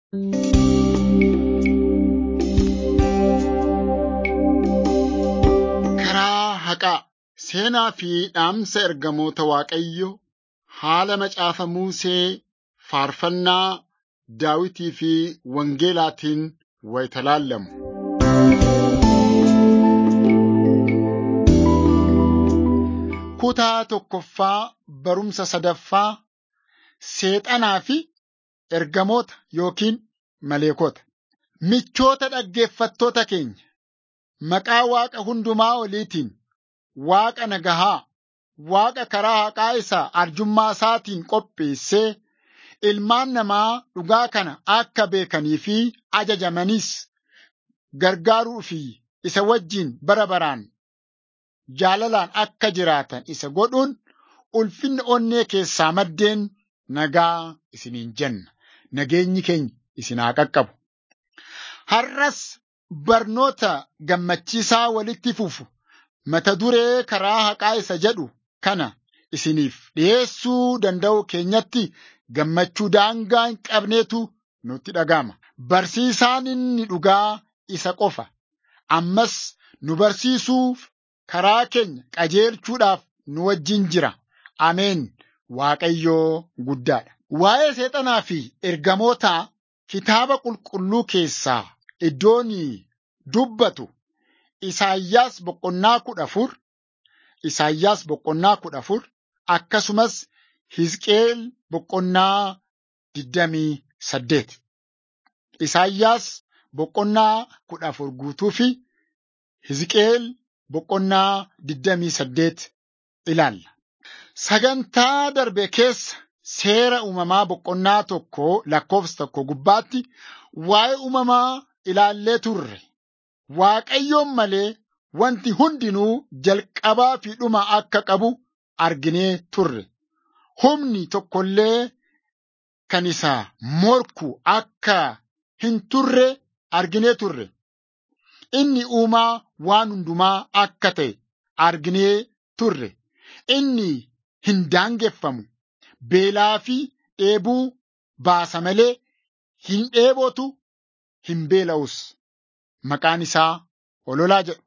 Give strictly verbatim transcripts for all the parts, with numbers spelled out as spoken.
Karaa haqaa seenaa fi dhaamsa ergamoota Waaqayyoo haala macaafa Musee, faarfannaa Daawitii fi Wangeelaatiin wayita laallamu. Kutaa tokkoffaa barumsa sadaffaa Seexanaa fi ergamoota yookiin maleekota. Michoota dhaggeeffattoota keenya, maqaa Waaqa hundumaa oliitiin, Waaqa nagahaa, Waaqa karaa haqaa isaa arjummaa isaatiin qopheessee ilmaan namaa dhugaa kana akka beekanii fi ajajamanis gargaaruu fi isa wajjin bara baraan jaalalaan akka jiraatan isa godhuun ulfinni onnee keessaa maddeen nagaa isiniin jenna. Nageenyi keenya isin haa qaqqabu. Har'as barnoota gammachiisaa walitti fufu mata duree karaa haqaa isa jedhu kana isiniif dhiyeessuu danda'u keenyatti gammachuu daangaa hin qabneetu nutti dhaga'ama. Barsiisaan inni dhugaa isa qofa. Ammas nu barsiisuuf karaa keenya qajeelchuudhaaf nu wajjin jira. Ameen. Waaqayyoo guddaadha. Waa'ee seexanaa fi ergamootaa kitaaba qulqulluu keessaa iddoon dubbatu Isaayyaas boqonnaa kudha afur, Isaayyaas boqonnaa kudha afur akkasumas Hizqeel boqonnaa digdamii saddeet. Isaayyaas boqonnaa kudha afur guutuu fi Hizqeel boqonnaa digdamii saddeet ilaalla. Sagantaa darbe keessa seera uumamaa boqonnaa tokko lakkoofsa tokko gubbaatti waa'ee uumamaa ilaallee turre. Waaqayyoon malee wanti hundinuu jalqabaa fi dhuma akka qabu arginee turre. Humni tokkollee kan isa morku akka hin turre arginee turre. Inni uumaa waan hundumaa akka ta'e arginee turre. Inni hin daangeffamu. Beelaa fi dheebuu baasa malee hin dheebotu, hin beela'us. Maqaan isaa ololaa jedhu.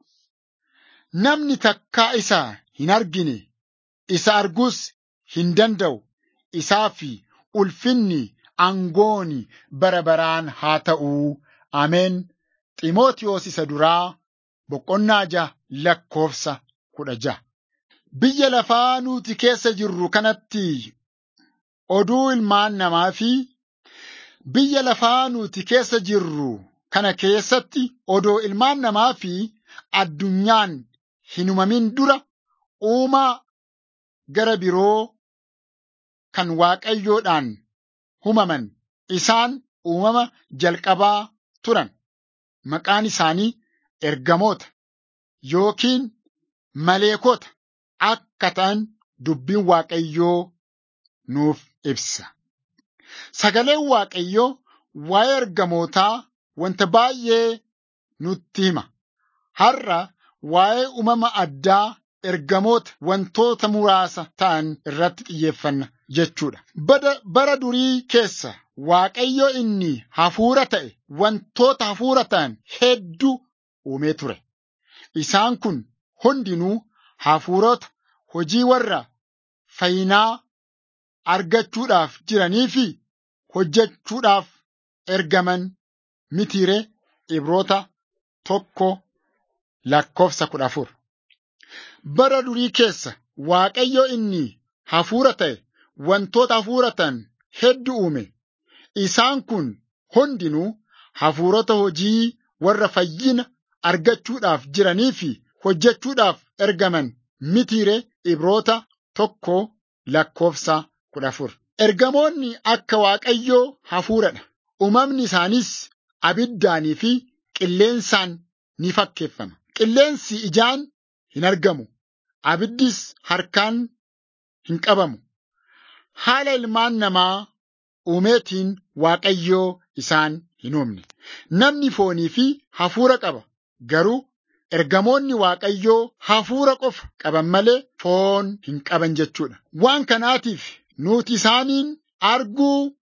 Namni takkaa isa hin argine, isa arguus hin danda'u. Isaa fi ulfinni aangooni bara baraan haa ta'uu. Ameen. Xiimotewos isa duraa boqonnaa ja'a lakkoofsa kudha ja'a. Biyya lafaa nuti keessa jirru kanatti oduu ilmaan namaa fi biyya lafaa nuti keessa jirru kana keessatti odoo ilmaan namaa fi addunyaan hin uumamin dura uumaa gara biroo kan Waaqayyoodhaan uumaman isaan uumama jalqabaa turan. Maqaan isaanii ergamoota yookiin maleekota akka ta'an dubbiin Waaqayyoo nuuf ibsa. Sagaleen Waaqayyoo waa'ee ergamootaa wanta baay'ee nutti hima. Har'a waa'ee uumama addaa ergamoota wantoota muraasa ta'an irratti xiyyeeffanna jechuudha. Bara durii keessa Waaqayyo inni hafuura ta'e wantoota hafuura ta'an hedduu uumee ture. Isaan kun hundinuu hafuurota hojii warra fayyinaa argachuudhaaf jiranii fi hojjechuudhaaf ergaman mitiire. Ibroota tokko lakkoofsa kudha afur. Bara durii keessa Waaqayyo inni hafuura ta'e wantoota hafuura ta'an hedduu uume. Isaan kun hundinuu hafuurota hojii warra fayyina argachuudhaaf jiranii fi hojjechuudhaaf ergaman mitiire. Ibroota tokko lakkoofsa kudha afur. Ergamoonni akka Waaqayyoo hafuuradha. Uumamni isaaniis abiddaanii fi qilleensaan ni fakkeeffama. Qilleensi ijaan hin argamu. Abiddis harkaan hin qabamu. Haala ilmaan namaa uumeetiin Waaqayyoo isaan hin uumne. Namni foonii fi hafuura qaba. Garuu ergamoonni Waaqayyoo hafuura qofa qaban malee foon hin qaban jechuudha. Waan kanaatiif nuti isaaniin arguu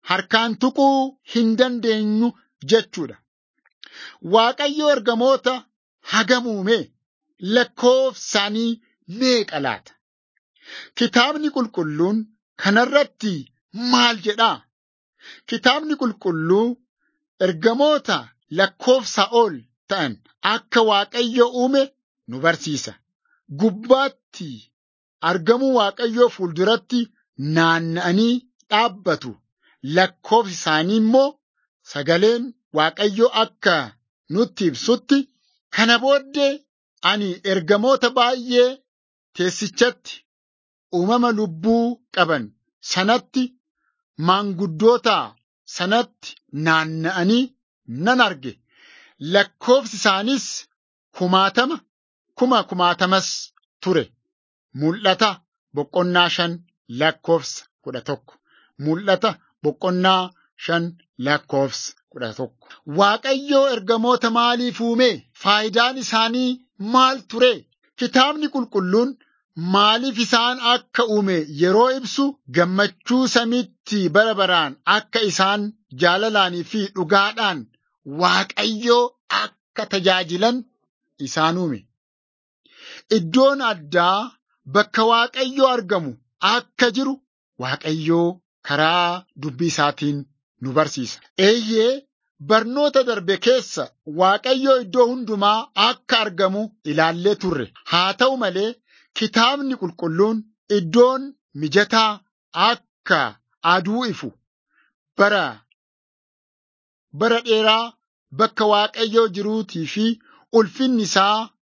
harkaan tuquu hin dandeenyu jechuudha. Waaqayyo ergamoota hagam uume? Lakkoofsaanii meeqa laata? Kitaabni qulqulluun kanarratti maal jedhaa? Kitaabni qulqulluu ergamoota lakkoofsa ol ta'an akka Waaqayyo uume nu barsiisa. Gubbaatti argamuu Waaqayyoo fuulduratti naanna'anii dhaabbatu. Lakkoofsi isaanii immoo sagaleen Waaqayyo akka nutti ibsutti, kana booddee ani ergamoota baay'ee teessichatti uumama lubbuu qaban sanatti, maanguddoota sanatti naanna'anii nan arge. Lakkoofsi isaaniis kumaatama, kuma kumaatamas ture. Mul'ata boqonnaa shan lakkoofsa kudha tokko. Mul'ata boqonnaa shan lakkoofsa kudha tokko. Waaqayyo ergamoota maaliif uume? Faayidaan isaanii maal ture? Kitaabni qulqulluun maaliif isaan akka uume yeroo ibsu, gammachuu samiitti bara baraan akka isaan jaalalaanii fi dhugaadhaan Waaqayyoo akka tajaajilan isaan uume. Iddoon addaa bakka Waaqayyoo argamu akka jiru Waaqayyoo karaa dubbii isaatiin nu barsiisa. Eeyyee, barnoota darbe keessa Waaqayyoo iddoo hundumaa akka argamu ilaallee turre. Haa ta'u malee kitaabni qulqulluun iddoon mijataa akka aduu ifu bara bara dheeraa bakka Waaqayyoo jiruutii fi ulfinni isaa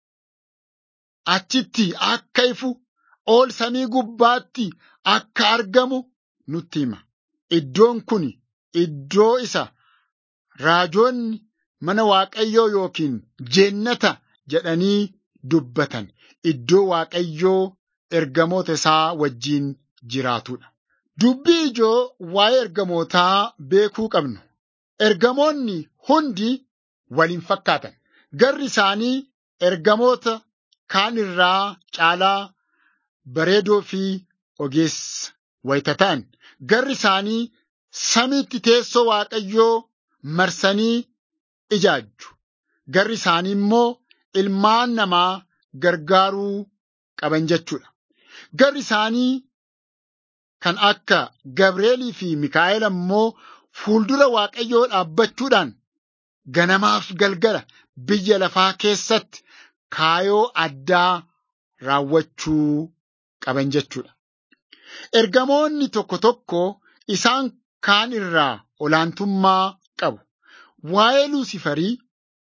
achitti akka ifu, ol samii gubbaatti akka argamu nutti hima. Iddoon kun iddoo isa raajoonni mana Waaqayyoo yookiin jannata jedhanii dubbatan, iddoo Waaqayyoo ergamoota isaa wajjin jiraatudha. Dubbii ijoo waa'ee ergamootaa beekuu qabnu. Ergamoonni hundi waliin fakkaatan. Garri isaanii ergamoota kaan irraa caalaa bareedoo fi ogeessa wayita ta'an. Garri isaanii samiitti teessoo Waaqayyoo marsanii ijaajju. Garri isaanii immoo ilmaan namaa gargaaruu qaban jechuudha. Garri isaanii kan akka Gabreelii fi Mikaa'el ammoo fuuldura Waaqayyoo dhaabbachuudhaan ganamaaf galgala biyya lafaa keessatti kaayoo addaa raawwachuu qaban jechuudha. Ergamoonni tokko tokko isaan kaan irraa olaantummaa qabu. Waa'ee Luusifarii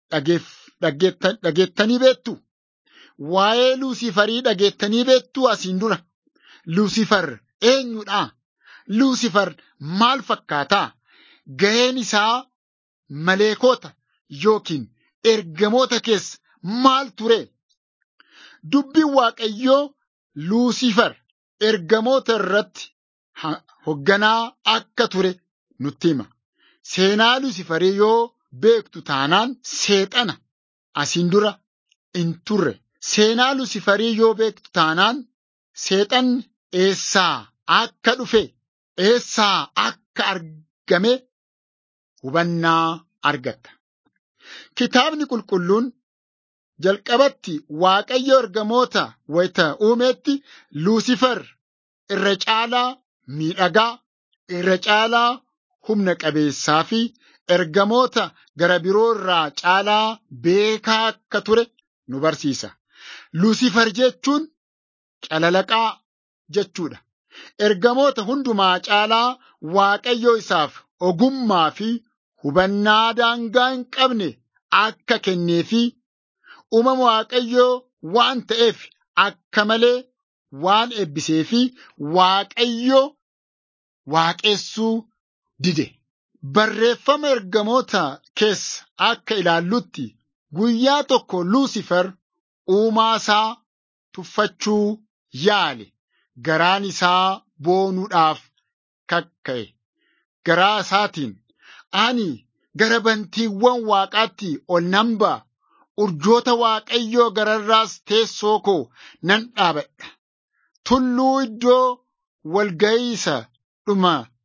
dhageettanii beektu? Waa'ee Luusifarii dhageettanii beektu asiin dura? Luusifar eenyudha? Luusifar maal fakkaataa? Gaheen isaa maleekota yookiin ergamoota keessa maal ture? Dubbiin Waaqayyoo Luusifar ergamoota irratti hoogganaa akka ture nutti hima. Seenaa Luusifarii yoo beektu taanaan seexana asiin dura hin turre. Seenaa Luusifarii yoo beektu taanaan seexanni eessaa akka dhufe, eessaa akka argame hubannaa argatta. Kitaabni qulqulluun jalqabatti Waaqayyo ergamoota wayita uumetti Luusifar irra caalaa miidhagaa, irra caalaa humna qabeessaa fi ergamoota gara biroo irraa caalaa beekaa akka ture nu barsiisa. Luusifar jechuun calalaqaa jechuudha. Ergamoota hundumaa caalaa Waaqayyo isaaf ogummaa fi hubannaa daangaa hin qabne akka kenneefi uumama Waaqayyoo waan ta'eef akka malee waan eebbiseefi Waaqayyo waaqessuu dide. Barreeffama ergamoota keessa akka ilaallutti guyyaa tokko Luusifar uumaa isaa tuffachuu yaale. Garaan isaa boonuudhaaf kakka'e. Garaa isaatiin, ani gara bantiiwwan Waaqaatti ol nan ba'a. Urjoota Waaqayyoo gararraas teessoo koo nan dhaabadha. Tulluu iddoo walga'ii isa dhuma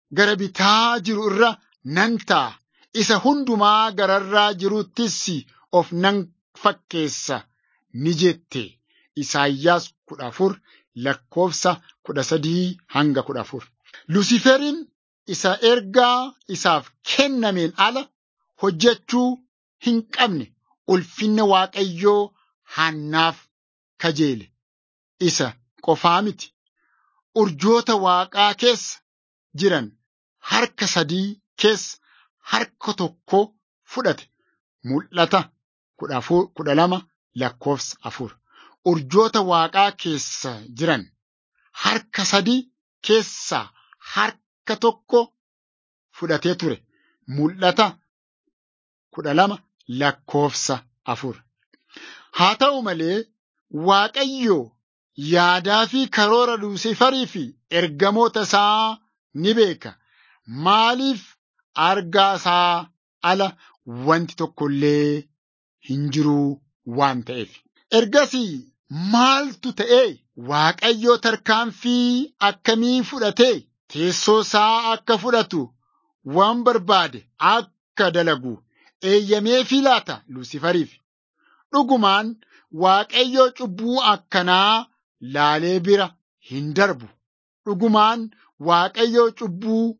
gara bitaa jiru irra nan taa'a. Isa hundumaa gararraa jiruttis of nan fakkeessa ni jette. Isaayyaas kudha afur lakkoofsa kudha sadii hanga kudha afur. Luusiferiin isa ergaa isaaf kennameen ala hojjechuu hin qabne ulfinna Waaqayyoo hannaaf kajeele. Isa qofaa miti. Urjoota Waaqaa keessa jiran harka sadii keessa harka tokko fudhate. Mul'ata kudha lama lakkoofsa afur. Urjoota Waaqaa keessa jiran harka sadii keessaa harka tokko fudhatee ture. Mul'ata kudha lama lakkoofsa afur. Haa ta'u malee Waaqayyo yaadaa fi karoora Luusifarii fi ergamoota isaa ni beeka. Maaliif argaa isaa ala wanti tokko illee hin jiru waan ta'eef. Ergasii maaltu ta'ee? Waaqayyo tarkaanfii akkamii fudhatee teessoo isaa akka fudhatu waan barbaade akka dalagu eeyyamee fi laata Luusifariif? Dhugumaan Waaqayyo cubbuu akkanaa laalee bira hin darbu. Dhugumaan Waaqayyo cubbuu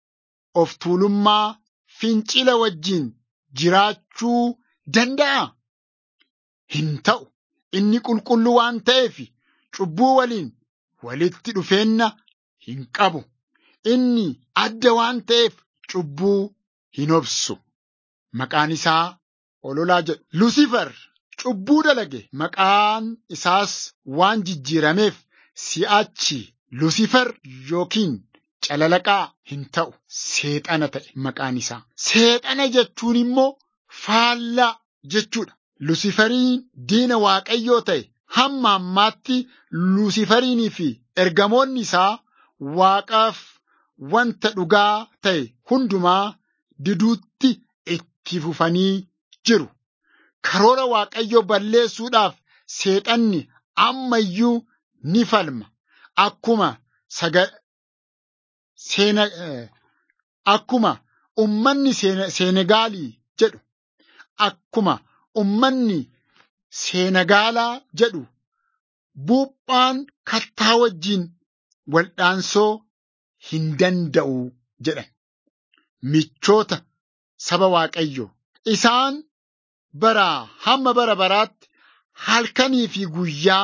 of tuulummaa fincila wajjin jiraachuu danda'a? Hin ta'u. Inni qulqulluu waan ta'eef cubbuu waliin walitti dhufeenna hin qabu. Inni adda waan ta'eef cubbuu hin obsu. Maqaan isaa ololaa jedhu. Luusifar cubbuu dalage. Maqaan isaas waan jijjiirameef si'achi Luusifar yookiin calalaqaa hin ta'u. Seexana ta'e maqaan isaa. Seexana jechuun immoo faallaa jechuudha. Luusifariin diina Waaqayyoo ta'e hamma ammaatti Luusifariinii fi ergamoonni isaa Waaqaaf wanta dhugaa ta'e hundumaa diduutti itti fufanii jiru. Karoora Waaqayyoo balleessuudhaaf seexanni amma iyyuu ni falma. Akkuma saga seena akkuma ummanni Seenegaalii jedhu akkuma ummanni Seenegaalaa jedhu buuphaan kattaa wajjin waldhaansoo hin danda'u jedhan. Michoota saba Waaqayyoo isaan baraa hamma bara baraatti halkanii fi guyyaa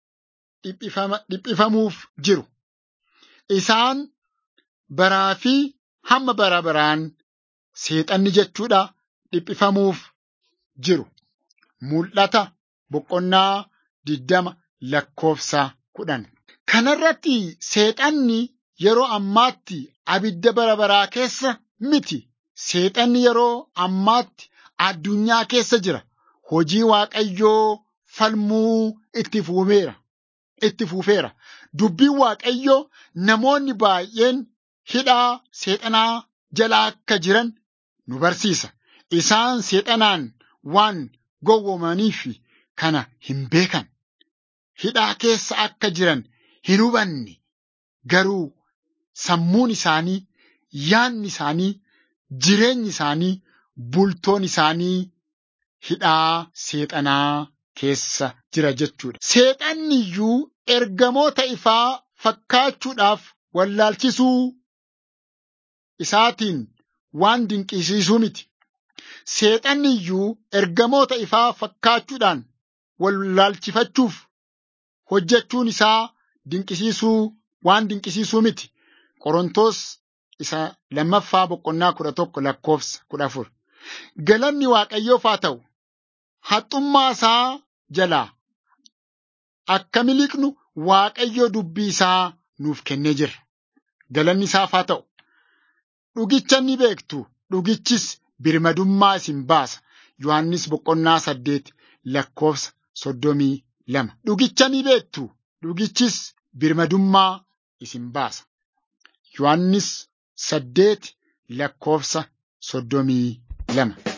dhiphifamuuf jiru. Isaan baraa fi hamma bara baraan seexanni jechuudha dhiphifamuuf jiru. Mul'ata boqonnaa digdama lakkoofsa kudhan. Kanarratti seexanni yeroo ammaatti abidda bara baraa keessa miti. Seexanni yeroo ammaatti addunyaa keessa jira. Hojii Waaqayyoo falmuu itti fuumeera. Itti fuufeera. Dubbiin Waaqayyoo namoonni baay'een hidhaa seexanaa jala akka jiran nu barsiisa. Isaan seexanaan waan gowwoomaniif kana hin beekan. Hidhaa keessa akka jiran hin hubanne. Garuu sammuun isaanii, yaanni isaanii, jireenyi isaanii, bultoon isaanii hidhaa seexanaa keessa jira jechuudha. Seexanni iyyuu ergamoota ifaa fakkaachuudhaaf wallaalchisuu isaatiin waan dinqisiisuu miti. Seexanni iyyuu ergamoota ifaa fakkaachuudhaan wallaalchifachuuf hojjechuun isaa dinqisiisuu waan dinqisiisuu miti. Qorontos isa lammaffaa boqonnaa kudha tokko lakkoofsa kudha afur. Galanni Waaqayyoof haa ta'u. Haxxummaa isaa jalaa akka miliqnu Waaqayyo dubbii isaa nuuf kennee jira. Galanni isaaf haa ta'u. Dhugicha ni beektu. Dhugichis birmadummaa isin baasa. Yohannis boqonnaa saddeet lakkoofsa soddomii lama. Dhugicha ni beektu. Dhugichis birmadummaa isin baasa. Yohannis saddeet lakkoofsa soddomii lama.